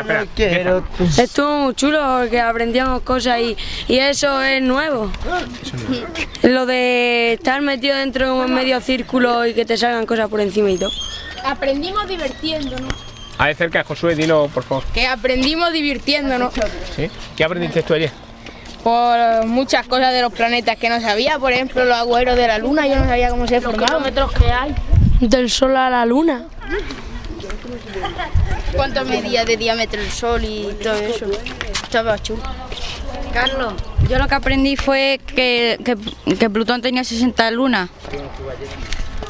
espera. Estuvo muy chulo, que aprendíamos cosas y eso es nuevo. Lo de estar metido dentro de un medio círculo y que te salgan cosas por encima y todo. Aprendimos divirtiéndonos. A ver, cerca, Josué, dilo, por favor. Que aprendimos divirtiéndonos. ¿Sí? ¿Qué aprendiste tú ayer? Por muchas cosas de los planetas que no sabía, por ejemplo, los agujeros de la luna, yo no sabía cómo se formaban. Los kilómetros que hay. Del sol a la luna. ¿Cuánto medía de diámetro el sol y todo eso? Estaba chulo. Carlos, yo lo que aprendí fue que Plutón tenía 60 lunas.